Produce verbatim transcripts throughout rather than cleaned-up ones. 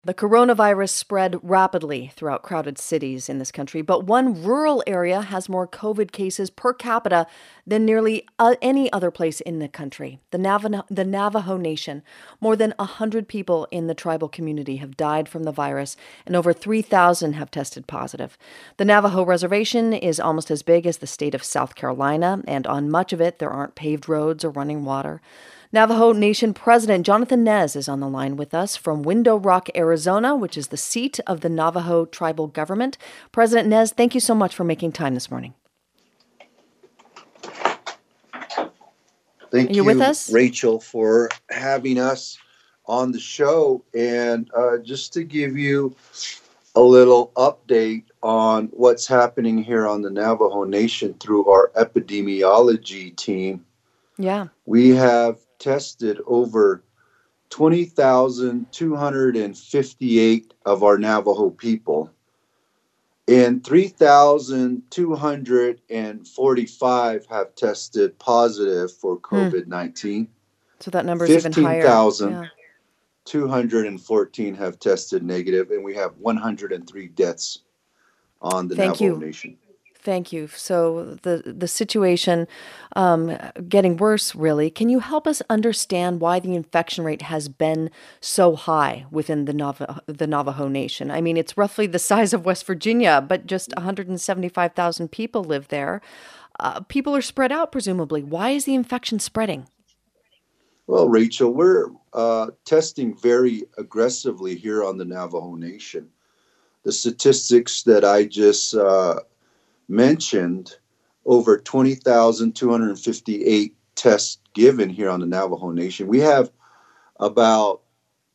The coronavirus spread rapidly throughout crowded cities in this country, but one rural area has more COVID cases per capita than nearly uh, any other place in the country. The Navajo, the Navajo Nation. More than one hundred people in the tribal community have died from the virus, and over three thousand have tested positive. The Navajo Reservation is almost as big as the state of South Carolina, and on much of it, there aren't paved roads or running water. Navajo Nation President Jonathan Nez is on the line with us from Window Rock, Arizona, which is the seat of the Navajo tribal government. President Nez, thank you so much for making time this morning. Thank Are you, you, with us? Rachel, for having us on the show. And uh, just to give you a little update on what's happening here on the Navajo Nation through our epidemiology team. Yeah. We have tested over twenty thousand two hundred fifty-eight of our Navajo people, and three thousand two hundred forty-five have tested positive for COVID nineteen. So that number is even higher. fifteen thousand two hundred fourteen have tested negative, and we have one hundred three deaths on the Thank Navajo you. Nation. Thank you. So the the situation um, getting worse, really. Can you help us understand why the infection rate has been so high within the Navajo, the Navajo Nation? I mean, it's roughly the size of West Virginia, but just one hundred seventy-five thousand people live there. Uh, people are spread out, presumably. Why is the infection spreading? Well, Rachel, we're uh, testing very aggressively here on the Navajo Nation. The statistics that I just uh, mentioned, over twenty thousand two hundred fifty-eight tests given here on the Navajo Nation. We have about,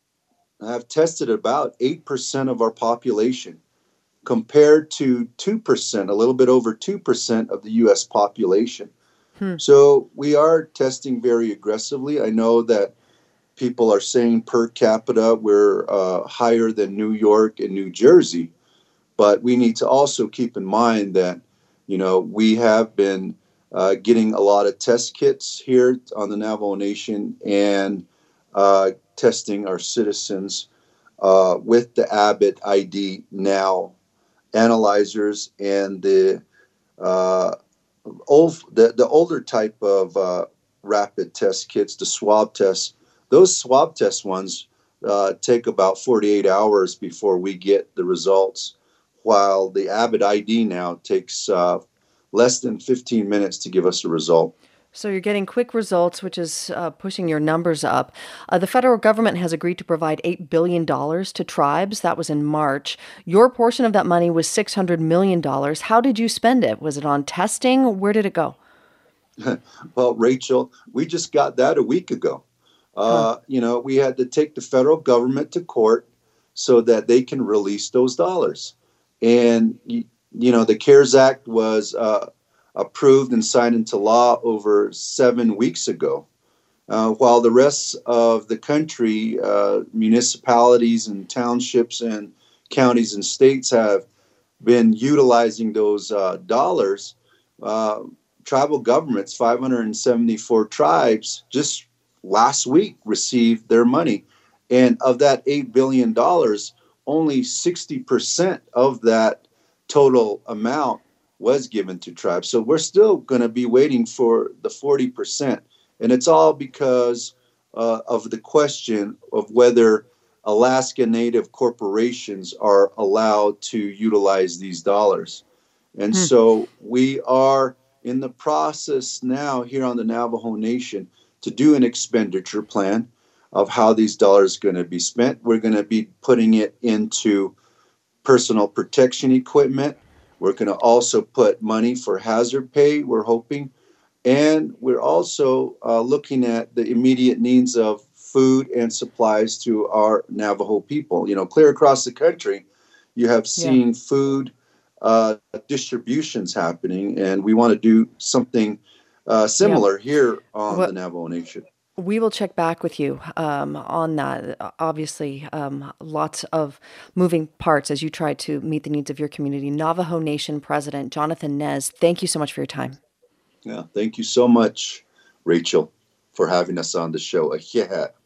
have tested about eight percent of our population compared to two percent, a little bit over two percent of the U S population. Hmm. So we are testing very aggressively. I know that people are saying per capita we're uh, higher than New York and New Jersey, but we need to also keep in mind that You know, we have been uh, getting a lot of test kits here on the Navajo Nation and uh, testing our citizens uh, with the Abbott I D Now analyzers and the uh, old, the, the older type of uh, rapid test kits, the swab tests. Those swab test ones uh, take about forty-eight hours before we get the results, while the Abbott I D Now takes uh, less than fifteen minutes to give us a result. So you're getting quick results, which is uh, pushing your numbers up. Uh, the federal government has agreed to provide eight billion dollars to tribes. That was in March. Your portion of that money was six hundred million dollars. How did you spend it? Was it on testing? Where did it go? Well, Rachel, we just got that a week ago. Uh, huh. You know, we had to take the federal government to court so that they can release those dollars. And, you, you know, the CARES Act was uh, approved and signed into law over seven weeks ago. Uh, while the rest of the country, uh, municipalities and townships and counties and states have been utilizing those uh, dollars, uh, tribal governments, five hundred seventy-four tribes, just last week received their money. And of that eight billion dollars, only sixty percent of that total amount was given to tribes. So we're still going to be waiting for the forty percent. And it's all because uh, of the question of whether Alaska Native corporations are allowed to utilize these dollars. And hmm. so we are in the process now here on the Navajo Nation to do an expenditure plan of how these dollars are going to be spent. We're going to be putting it into personal protection equipment. We're going to also put money for hazard pay, we're hoping. And we're also uh, looking at the immediate needs of food and supplies to our Navajo people. You know, clear across the country, you have seen yeah. food uh, distributions happening, and we want to do something uh, similar yeah. here on well, the Navajo Nation. We will check back with you um, on that. Obviously, um, lots of moving parts as you try to meet the needs of your community. Navajo Nation President Jonathan Nez, thank you so much for your time. Yeah, thank you so much, Rachel, for having us on the show. Yeah.